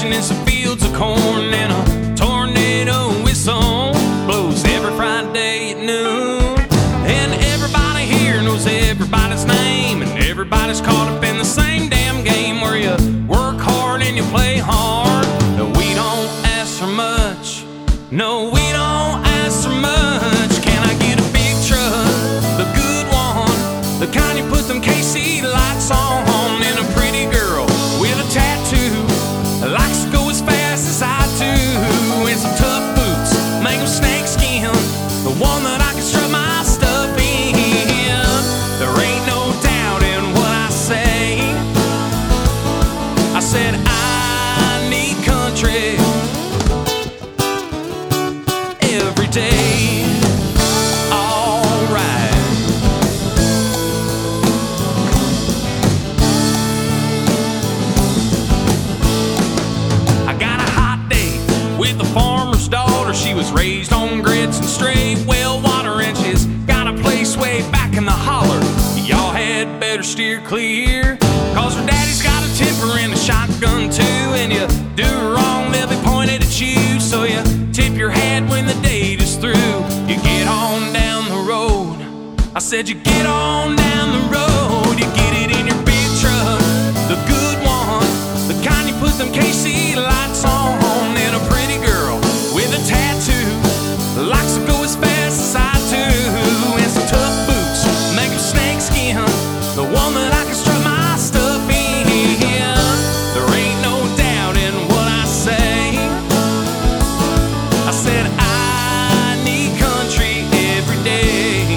fishing in some fields of corn, and a tornado whistle blows every Friday at noon. And everybody here knows everybody's name, and everybody's caught up in the same damn game where you work hard and you play hard. No, we don't ask for much. No, we don't ask for much. Can I get a big truck, the good one, the kind you put them KC lights on, and a pretty girl with a tattoo likes to go as fast as I do, and some tough boots, make them snake skin, the one that I can strut my stuff in. There ain't no doubt in what I say. I said I need country every day. Alright. I got a hot date with a farmer's daughter. She was raised on grits and straight well water, and she's got a place way back in the holler. Y'all had better steer clear, cause her daddy's got a temper and a shotgun too, and you do wrong, they'll be pointed at you. So you tip your hat when the date is through. You get on down the road. I said you get on down the road. You get it in your big truck, the good one, the kind you put them KC lights on, and a pretty girl with a tattoo likes to go as fast as I do, and some tough boots make them snake skin, the one that I can strut my stuff in. There ain't no doubt in what I say. I said I need country every day.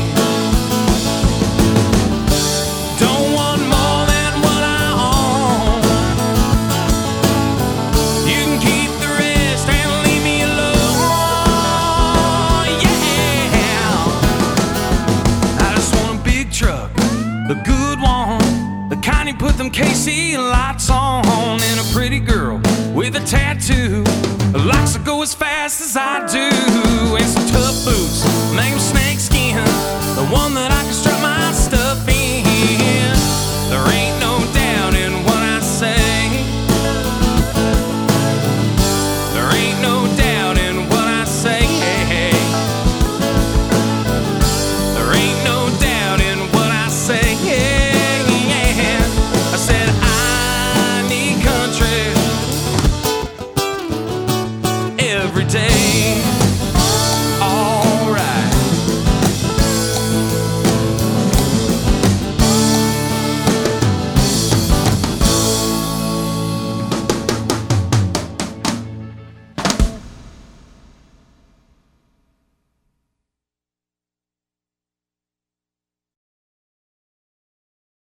Don't want more than what I own. You can keep the rest and leave me alone. Yeah, I just want a big truck, the good one, the kind you put them KC lights on, and a pretty girl with a tattoo likes to go as fast as I do, and some tough boots make them snake skin, the one that I can strut my